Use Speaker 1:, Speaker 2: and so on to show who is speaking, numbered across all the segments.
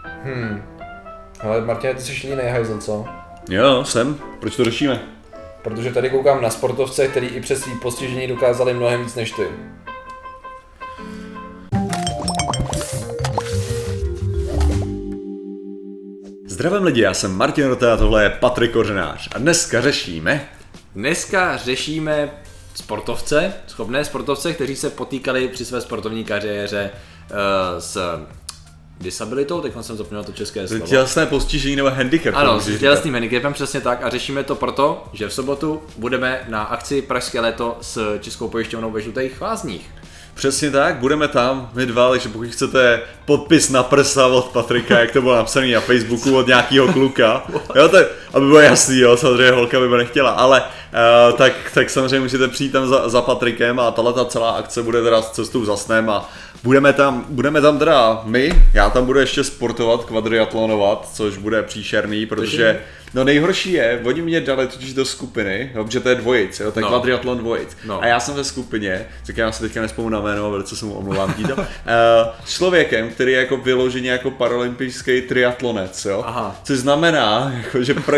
Speaker 1: Ale Martine, ty jsi línej hajzl, co?
Speaker 2: Jo, jsem. Proč to řešíme?
Speaker 1: Protože tady koukám na sportovce, který i přes svý postižení dokázali mnohem víc než ty.
Speaker 2: Zdravím lidi, já jsem Martin Rota a tohle je Patrik Kořenář a
Speaker 1: Dneska řešíme schopné sportovce, kteří se potýkali při své sportovní kariéře s disabilitou, teď jsem zapomněl to české slovo.
Speaker 2: Tělesné postižení nebo handicap.
Speaker 1: Ano, s tělesným handicapem, přesně tak, a řešíme to proto, že v sobotu budeme na akci Pražské léto s Českou pojišťovnou ve Žlutých Lázních.
Speaker 2: Přesně tak, budeme tam, my dva, takže pokud chcete podpis na prsa od Patrika, jak to bylo napsané na Facebooku od nějakého kluka, jo, tak, aby bylo jasný, jo, samozřejmě holka by nechtěla, ale tak samozřejmě můžete přijít tam za Patrikem a tato celá akce bude teda s cestou za snem a budeme tam teda my, já tam budu ještě sportovat, kvadriatlonovat, což bude příšerný, protože no nejhorší je, oni mě dali totiž do skupiny, jo, protože to je dvojic, jo, ten kvadriatlon dvojic. A já jsem ve skupině, tak já si teďka nespomínám na jméno, velice se mu omlouvám títo, s člověkem, který je jako vyloženě jako paralympijský triatlonec, jo. Aha. Což znamená, jako,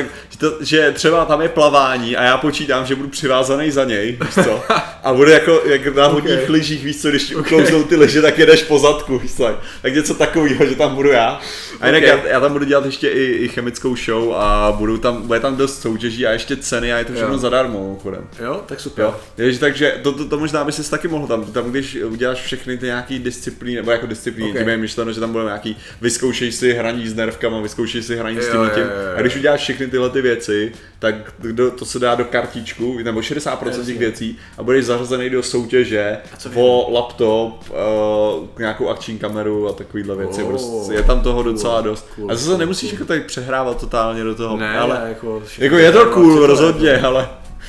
Speaker 2: že třeba tam je plavání a já počítám, že budu přivázaný za něj, víš co? A bude jako jak na hodních lyžích, víš co, když uklouznou ty lyže, tak jedeš po zadku, víš co? Tak něco takového, že tam budu já. A jinak já tam budu dělat ještě i chemickou show a bude tam dost soutěží a ještě ceny a je to všechno zadarmo.
Speaker 1: Jo, tak super. Jo.
Speaker 2: Takže to možná by si taky mohl tam když uděláš všechny ty nějaký disciplíny, nebo jako disciplíny, tím je myšleno, že tam bude nějaký, vyzkoušej si hraní s nervkama, vyzkoušej si hraní s tím. A když uděláš všechny tyhle ty věci, tak to se dá do kartičku, nebo 60% těch věcí a budeš zařazený do soutěže o laptop, nějakou akční kameru a takovýhle věci. Prostě je tam toho docela dost. A zase nemusíš jako tady přehrávat totálně do toho.
Speaker 1: Ne,
Speaker 2: ale
Speaker 1: jako
Speaker 2: je to cool, rozhodně, ale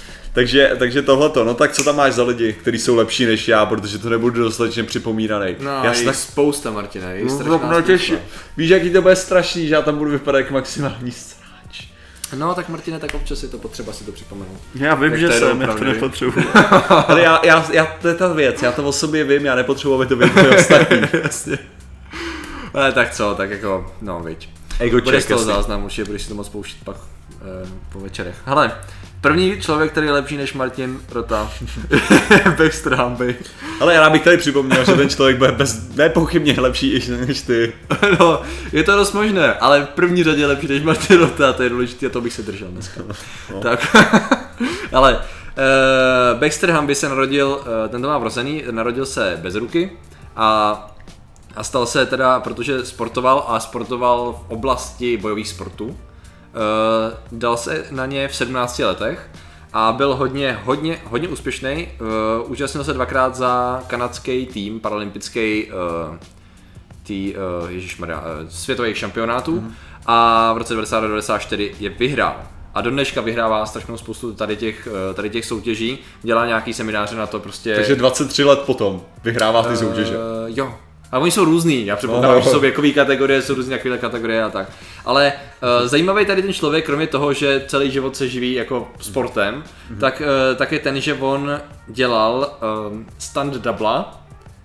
Speaker 2: takže tohleto, no tak co tam máš za lidi, kteří jsou lepší než já, protože to nebudu dostatečně připomínaný.
Speaker 1: No, já je tak spousta, Martine, je
Speaker 2: víš, jaký to bude strašný, že já tam budu vypadat jak maximální sráč.
Speaker 1: No tak Martine, tak občas je to potřeba si to připomenout.
Speaker 2: Já vím, že jsem, já to nepotřebuji. Ale já to je ta věc, já to o sobě vím, já nepotřebuji, aby to věděli ostatní. Jasně.
Speaker 1: Ale tak co, tak jako, no viď. Bude z toho záznam, určitě budeš si to moc pouštět pak po večerech. Hele, první člověk, který je lepší než Martin Rota, Baxter Hamby.
Speaker 2: Ale já bych tady připomněl, že ten člověk bude nepochybně lepší než ty.
Speaker 1: No, je to dost možné, ale v první řadě je lepší než Martin Rota, to je důležité a to bych se držel dneska. No. Tak, ale Baxter Hamby se narodil, ten to má vrozený, narodil se bez ruky a stal se teda, protože sportoval v oblasti bojových sportů, dal se na ně v 17 letech a byl hodně úspěšný. Účastnil se dvakrát za kanadský tým paralympijský světových šampionátů a v roce 1992-1994 je vyhrál. A do dneška vyhrává strašnou spoustu tady těch soutěží, dělá nějaký semináře na to prostě.
Speaker 2: Takže 23 let potom vyhrává ty soutěže.
Speaker 1: Jo. A oni jsou různý, já předpokládám, že jsou věkové kategorie, jsou různé takové kategorie a tak. Ale zajímavý tady ten člověk, kromě toho, že celý život se živí jako sportem, tak je ten, že on dělal stunt doubla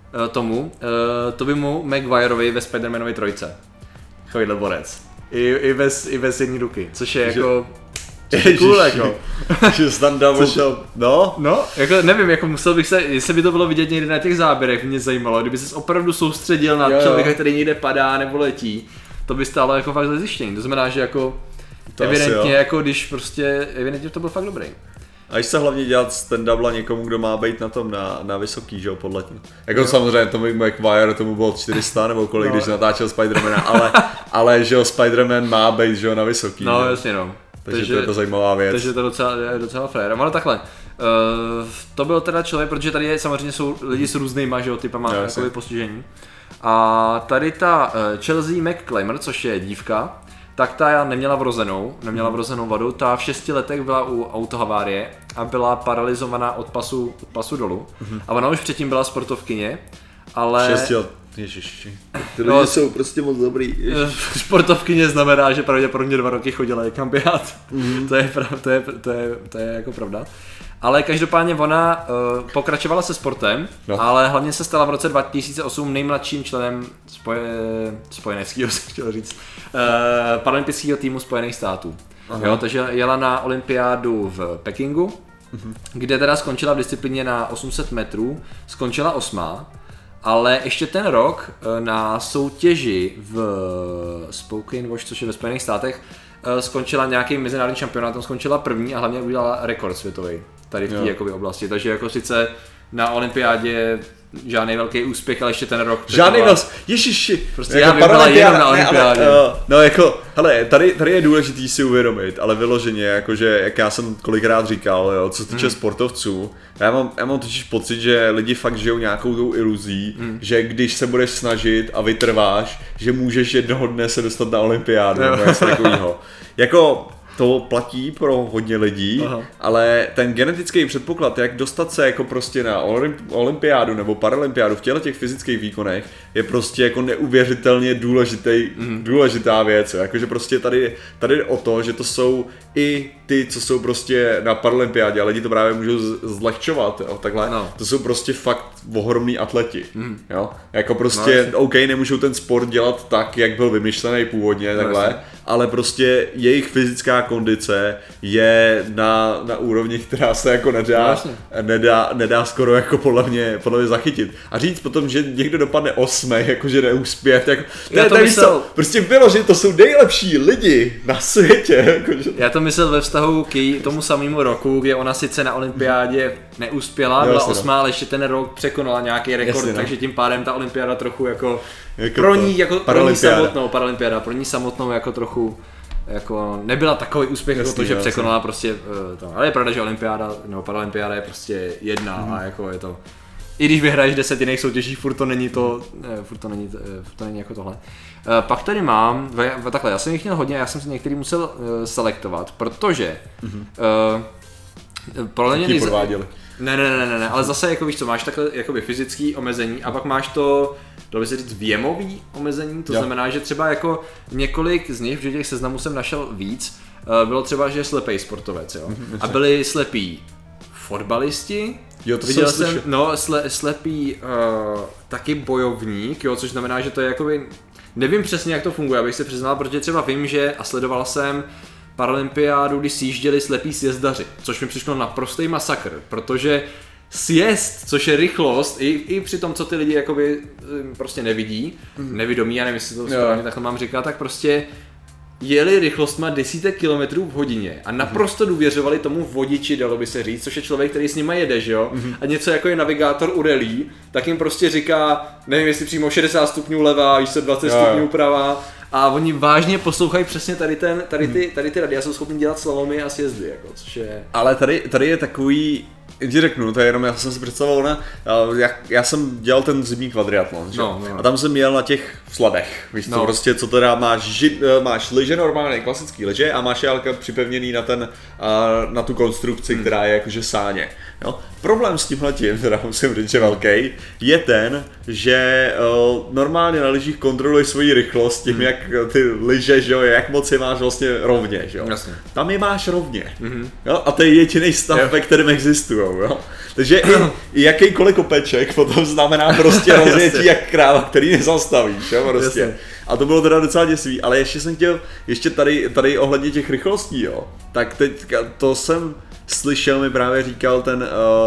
Speaker 1: Tobymu Maguireovi ve Spider-Manovi 3. Takovýhle borec. I bez jedné ruky, což je jako... Cool, jako.
Speaker 2: Že stunt double to...
Speaker 1: No, jako nevím, jako musel bych se, jestli by to bylo vidět někde na těch záběrech, mě zajímalo, kdyby ses opravdu soustředil na člověka, který někde padá nebo letí, to by stálo jako fakt za zjištění, to znamená, že jako to evidentně, jako když prostě, evidentně to byl fakt dobrý.
Speaker 2: A když se hlavně dělat stand double někomu, kdo má být na tom na vysoký, že jo, podle tím. Jako samozřejmě Tommy Maguire, tomu bylo 400 nebo kolik, když natáčel Spidermana, ale že jo, Spiderman má být, že jo, na vysoký.
Speaker 1: No, jasně no.
Speaker 2: Takže to je to zajímavá věc.
Speaker 1: Takže to je docela fair. Ale takhle, to byl teda člověk, protože tady samozřejmě jsou lidi s různýma, že jo, typama postižení. A tady ta Chelsea McClammer, což je dívka, tak ta neměla vrozenou vadu, ta v 6 letech byla u autohavárie a byla paralyzovaná od pasu dolů. A ona už předtím byla sportovkyně, ale...
Speaker 2: 6 let, ježiši, ty lidi jsou prostě moc dobrý.
Speaker 1: Sportovkyně znamená, že pravděpodobně 2 roky chodila někam běhat. To je jako pravda. Ale každopádně ona pokračovala se sportem, ale hlavně se stala v roce 2008 nejmladším členem spojeneckého, jsem chtěl říct, paralympického týmu Spojených států. Jo, takže jela na olympiádu v Pekingu, kde teda skončila v disciplíně na 800 metrů, skončila 8. Ale ještě ten rok na soutěži v Spokane Watch, což je ve Spojených státech, skončila nějaký mezinárodní šampionát, tam skončila 1. a hlavně udělala rekord světový tady v té jakoby oblasti, takže jako sice na olympiádě žádný velký úspěch, ale ještě ten rok.
Speaker 2: Žádný ježiši.
Speaker 1: Prostě jako já byla jenom na olympiádě.
Speaker 2: No jako, hele, tady je důležitý si uvědomit, ale vyloženě, jakože, jak já jsem kolikrát říkal, jo, co se týče sportovců, já mám totiž pocit, že lidi fakt žijou nějakou tou iluzí, že když se budeš snažit a vytrváš, že můžeš jednoho dne se dostat na olympiádu, nebo něco takového. Jako, to platí pro hodně lidí, ale ten genetický předpoklad, jak dostat se jako prostě na olympiádu nebo paralympiádu v těch fyzických výkonech, je prostě jako neuvěřitelně důležitá věc. Jakože prostě tady jde o to, že to jsou i ty, co jsou prostě na paralympiádě, a lidi to právě můžou zlehčovat, jo, takhle. No. To jsou prostě fakt ohromný atleti, jo. Jako prostě, OK, nemůžou ten sport dělat tak, jak byl vymyšlený původně, takhle, ale prostě jejich fyzická kondice je na úrovni, která se jako nedá skoro jako podle mě zachytit. A říct potom, že někdo dopadne 8, jakože neuspět, jako, prostě bylo, že to jsou nejlepší lidi na světě. Jakože.
Speaker 1: Já to myslel ve vztahu k tomu samému roku, kde ona sice na olympiádě neuspěla, byla 8, ale ještě ten rok překonala nějaký rekord, takže tím pádem ta olympiáda trochu jako pro ní samotnou jako trochu jako nebyla takový úspěch jako to, že překonala prostě to. Ale je pravda, že olympiáda nebo paralympiáda je prostě jedna a jako je to, i když vyhraješ 10 jiných soutěží, furt to není jako tohle. Pak tady mám, takhle, já jsem jich měl hodně, já jsem si některý musel selektovat, protože podle mě Ne, ale zase jako víš co, máš takhle jakoby fyzický omezení a pak máš to, dalo by se říct, věmový omezení, to znamená, že třeba jako několik z nich, v těch seznamů jsem našel víc, bylo třeba, že je slepej sportovec, jo, a byli slepí fotbalisti, viděl jsem slepý taky bojovník, jo, což znamená, že to je jakoby, nevím přesně jak to funguje, abych se přiznal, protože třeba vím, že a sledoval jsem paralympiádu, když sjížděli slepí sjezdaři, což mi přišlo naprostý masakr, protože sjezd, což je rychlost, i při tom, co ty lidi jakoby prostě nevidí, nevědomí, já nevím, jestli to správně takhle mám říkat, tak prostě jeli rychlostma desítek kilometrů v hodině a naprosto důvěřovali tomu vodiči, dalo by se říct, což je člověk, který s nima jede, že jo? A něco jako je navigátor u rally, tak jim prostě říká, nevím, jestli přímo 60 stupňů levá, víš co, 20 stupňů pravá. A oni vážně poslouchají přesně tady ty rady a jsou schopni dělat slalomy a sjezdy, jako, což je...
Speaker 2: Ale tady je takový, ti řeknu, to je jenom, já jsem si představoval já jsem dělal ten zimní kvadriatlon, že? A tam jsem jel na těch sladech, víš co, prostě co teda máš lyže normálně, klasický lyže a máš je připevněný na tu konstrukci, která je jakože sáně. Jo? Problém s tímhletím, teda musím říct, že velký, je ten, že normálně na lyžích kontroluješ svoji rychlost tím, jak ty lyže, že jo, jak moc je máš vlastně rovně, že jo.
Speaker 1: Jasně.
Speaker 2: Tam je máš rovně, jo, a to je jediný stav, ve kterém existujou, jo. Takže i jakýkoliv kopeček potom znamená prostě rozjetí jak kráva, který nezastavíš, jo, prostě. Jasně. A to bylo teda docela děsivý, ale ještě jsem chtěl, tady ohledně těch rychlostí, jo, tak teď to jsem slyšel, mi právě říkal ten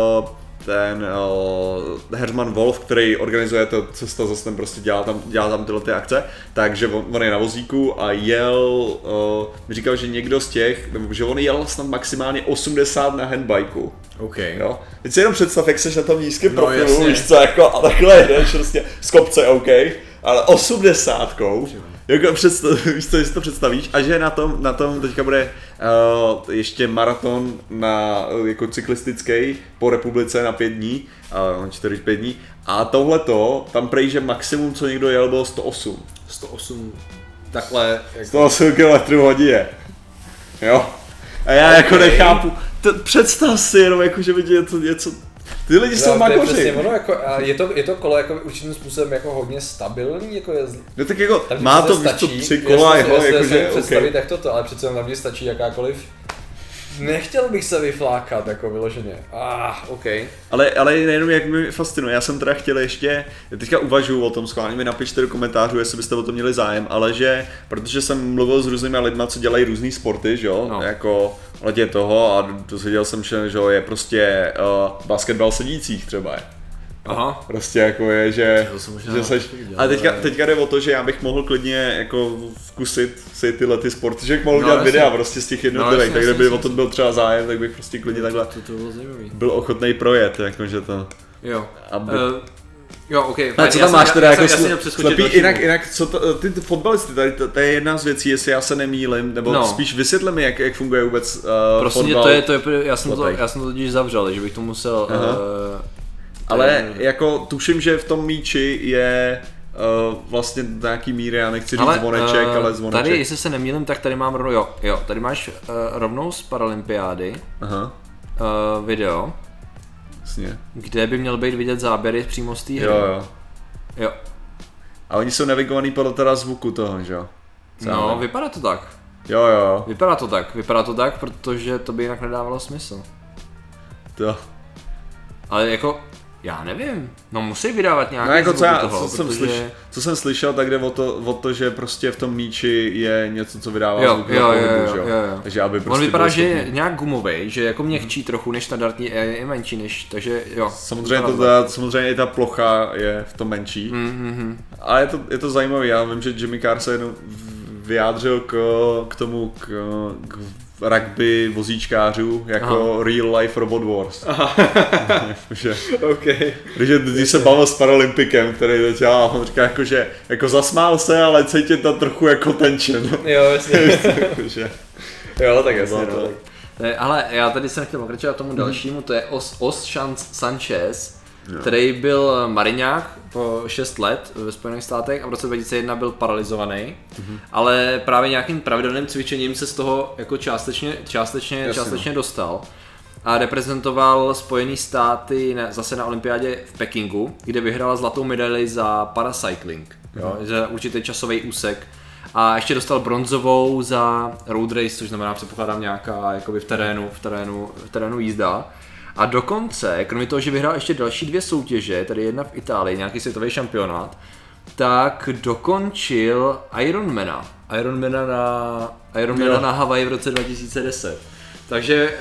Speaker 2: Herman Wolf, který organizuje to Cesta za snem, prostě dělá tam tyhle ty akce, takže on je na vozíku a mi říkal, že někdo z těch, že on jel snad maximálně 80 na handbajku.
Speaker 1: Okay.
Speaker 2: Jo? Teď si jenom představ, jak seš na tom nízkém profilu, víš co, jako, a takhle jdeš prostě z kopce, OK, ale 80kou, jako víš co, si to představíš, a že na tom teďka bude ještě maraton jako cyklistický po republice na 5 dní, 4-5 dní, a tohleto, tam prej, že maximum, co někdo jel, bylo 108.
Speaker 1: 108, takhle...
Speaker 2: 108 km hodině, jo. A já jako nechápu, představ si jenom, jako, že by něco Ty lidi jsou magoři.
Speaker 3: Jako, je to kolo jako určitým způsobem jako hodně stabilní, jako je...
Speaker 2: No tak jako, má to víš to 3 kola, jakože
Speaker 3: představit jak toto, ale přece tam stačí jakákoliv. Nechtěl bych se vyflákat, jako vyloženě. OK.
Speaker 2: Ale nejenom jak mi fascinuje, já jsem teda chtěl ještě, teďka uvažuju o tom, schválně mi napište do komentářů, jestli byste o to měli zájem, ale že, protože jsem mluvil s různými lidmi, co dělají různý sporty, že jo, jako letě toho a dozvěděl jsem, že je prostě basketbal sedících třeba.
Speaker 1: Aha.
Speaker 2: Prostě jako je, že seš, ale teďka jde o to, že já bych mohl klidně jako zkusit si tyhle ty sporty, že bych mohl dělat videa prostě z těch jednotlivých, tak kdyby o to byl třeba zájem, tak bych prostě klidně takhle byl ochotnej projet, jakože to.
Speaker 1: Jo.
Speaker 2: Aby...
Speaker 1: Jo, OK.
Speaker 2: A co tam máš teda jako slepý, jinak co to, ty fotbalisty, tady to je jedna z věcí, jestli já se nemýlim, nebo spíš vysvětli mi, jak funguje vůbec fotbal.
Speaker 1: To je, já jsem to totiž zavřel, že bych to musel...
Speaker 2: Ale jako tuším, že v tom míči je vlastně do nějaký míry, já nechci říct zvoneček, ale zvoneček.
Speaker 1: Tady, jestli se nemýlím, tak tady mám tady máš rovnou z Paralympiády video,
Speaker 2: jasně.
Speaker 1: Kde by měl být vidět záběry přímo z té hry. Jo.
Speaker 2: A oni jsou navigovaný podle teda zvuku toho, že jo?
Speaker 1: No, vypadá to tak.
Speaker 2: Jo.
Speaker 1: Vypadá to tak, protože to by jinak nedávalo smysl.
Speaker 2: To.
Speaker 1: Ale jako, já nevím, musí vydávat nějaký
Speaker 2: jako
Speaker 1: zvuk toho,
Speaker 2: co jsem slyšel, tak jde o to, že prostě v tom míči je něco, co vydává zvuk do pohybu, jo. Takže aby prostě
Speaker 1: on vypadá, že je nějak gumovej, že jako měkčí trochu než standardní, je menší než, takže jo.
Speaker 2: Samozřejmě i ta plocha je v tom menší, a je to zajímavé, já vím, že Jimmy Carr se jednou vyjádřil k tomu, k rugby vozíčkářů jako real life robot wars. Takže když se bavil s Paralympikem, který teď on říká jako, že jako zasmál se, ale cítit tam trochu jako tension.
Speaker 3: Jo, jasně. Jo, tak jasně.
Speaker 1: Ale já tady jsem chtěl pokračovat tomu dalšímu, to je Os Sanchez, který byl mariňák po 6 let ve Spojených státech a v roce 2001 byl paralizovaný, ale právě nějakým pravidelným cvičením se z toho jako částečně dostal a reprezentoval Spojené státy zase na olympiádě v Pekingu, kde vyhrál zlatou medaili za paracycling, za určitý časový úsek. A ještě dostal bronzovou za road race, což znamená, předpokládám, nějaká jakoby v terénu jízda. A dokonce, kromě toho, že vyhrál ještě další 2 soutěže, tady jedna v Itálii, nějaký světový šampionát, tak dokončil Ironmana na Havaji v roce 2010. Takže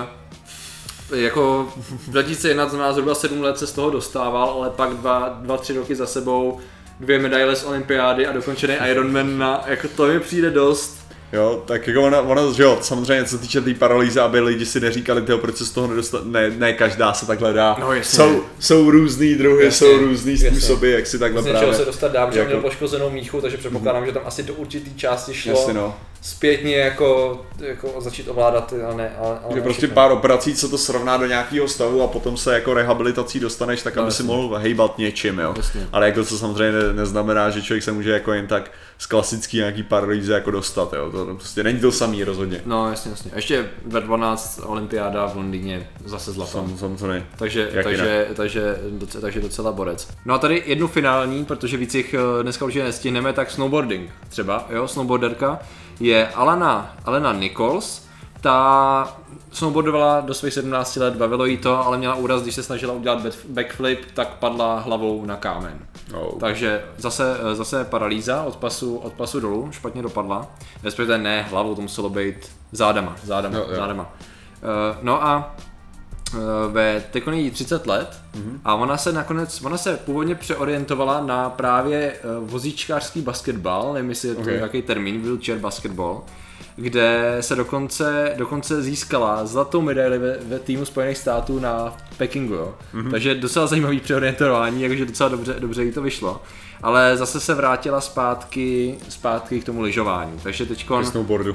Speaker 1: jako v 2001 znamená zhruba 7 let se z toho dostával, ale pak 2-3 roky za sebou 2 medaile z olympiády a dokončený Ironman jako to mi přijde dost.
Speaker 2: Jo, tak jako ona, že jo, samozřejmě co se týče té paralýzy, aby lidi si neříkali, proč se z toho nedostat, ne každá se takhle dá.
Speaker 1: No,
Speaker 2: jsou různý druhy, jsou různý způsoby, jak si takhle
Speaker 3: právě. Čeho se dostat dá, protože měl poškozenou míchu, takže předpokládám, že tam asi do určitý části šlo zpětně jako začít ovládat, ale
Speaker 2: že prostě pár operací, co to srovná do nějakého stavu a potom se jako rehabilitací dostaneš, tak aby si mohl hejbat něčím, jo.
Speaker 1: Jasně.
Speaker 2: Ale jako to samozřejmě neznamená, že člověk se může jako jen tak z klasický nějaký paralýzy jako dostat, jo. To prostě není to samý rozhodně.
Speaker 1: No jasně. Ještě ve 12 olympiáda v Londýně zase zlato.
Speaker 2: Samozřejmě.
Speaker 1: Takže docela borec. No a tady jednu finální, protože víc jich dneska určitě nestihneme, tak snowboarding třeba, jo, snowboarderka je Alena Nichols. Ta snowboardovala do svých 17 let, bavilo jí to, ale měla úraz, když se snažila udělat backflip, tak padla hlavou na kámen. Takže zase paralýza od pasu dolů, špatně dopadla. Respektive ne hlavou, to muselo být zádama. No a teď jí 30 let a ona se původně přeorientovala na právě vozíčkářský basketbal, nevím, jestli je to nějaký termín, wheelchair basketball, kde se dokonce získala zlatou medaili ve týmu Spojených států na Pekingu, jo. Takže docela zajímavý přeorientování, jakože docela dobře jí to vyšlo. Ale zase se vrátila zpátky k tomu lyžování, takže teďkon...
Speaker 2: Ke snowboardu.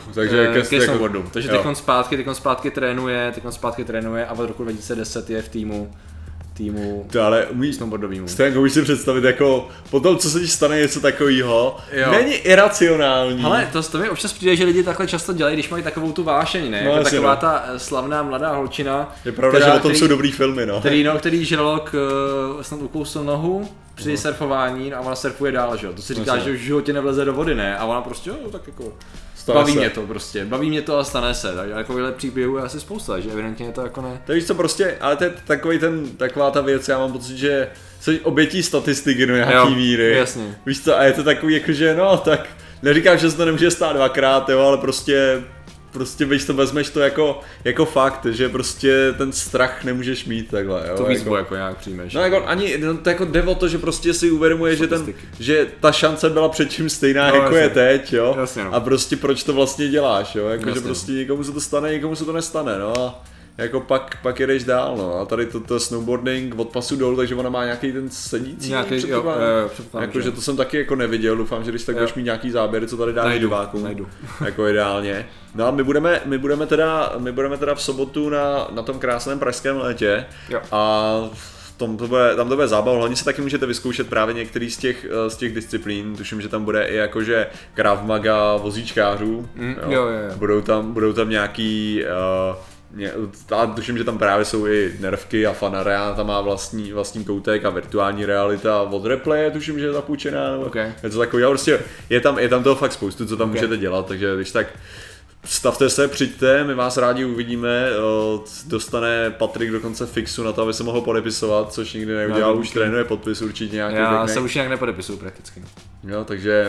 Speaker 1: Takže teďkon zpátky trénuje a od roku 2010 je v týmu týmu snowboardovýmu.
Speaker 2: Umíš si představit jako po tom, co se ti stane něco takového, není iracionální.
Speaker 1: Ale to mi občas přijde, že lidi takhle často dělají, když mají takovou tu vášeň, ne? Jako taková ta slavná mladá holčina.
Speaker 2: Je pravda, že o tom jsou dobrý filmy, no.
Speaker 1: Který žralok snad ukousl nohu při surfování a ona surfuje dál, že jo. To si říká, že v životě nevleze do vody, ne? A ona prostě, tak jako... Baví mě to a stane se, tak takovýhle příběhů je asi spousta, že evidentně to jako ne.
Speaker 2: To víš co prostě, ale to je taková ta věc, já mám pocit, že jsi obětí statistiky do nějaký míry.
Speaker 1: Jasně.
Speaker 2: Víš co, a je to takový jakože no, tak neříkám, že se to nemůže stát dvakrát, jo, ale prostě víš to, vezmeš to jako fakt, že prostě ten strach nemůžeš mít takhle, jo.
Speaker 1: Tu výzvu jako nějak přijmeš.
Speaker 2: No jako to jako jde o to, že prostě si uvědomuje, že ta šance byla předtím stejná, jako jasně. Je teď, jo.
Speaker 1: Jasně, no.
Speaker 2: A prostě proč to vlastně děláš, jo, jako že prostě někomu se to stane, někomu se to nestane, no. A jako pak jedeš dál, no. A tady to snowboarding od pasu dolů, takže ona má nějaký ten sedící. Jakože to jsem taky jako neviděl, doufám, že když tak budeš mít nějaký záběry, co tady dáme divákům.
Speaker 1: Najdu.
Speaker 2: Jako ideálně. No a my budeme teda v sobotu na tom krásném pražském létě. Jo. A tam to bude zábava, hlavně se taky můžete vyzkoušet právě některý z těch disciplín, tuším, že tam bude i jakože Krav Maga vozíčkářů,
Speaker 1: jo.
Speaker 2: Budou tam nějaký, a tuším, že tam právě jsou i nervky a Fanarea tam má vlastní koutek a virtuální realita od Replay, tuším, že je zapůjčená, je to takový, prostě je tam toho fakt spoustu, co tam můžete dělat, takže když tak stavte se, přijďte, my vás rádi uvidíme, dostane Patrik dokonce fixu na to, aby se mohl podepisovat, což nikdy neudělal, už trénuje podpis určitě nějaký.
Speaker 1: Já se už nějak nepodepisuju prakticky.
Speaker 2: Jo, takže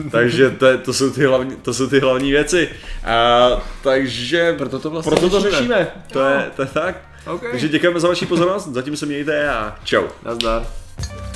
Speaker 2: to jsou ty hlavní věci. Takže proto to řešíme. To je tak.
Speaker 1: Okay.
Speaker 2: Takže děkujeme za vaši pozornost, zatím se mějte a čau.
Speaker 1: Nazdar.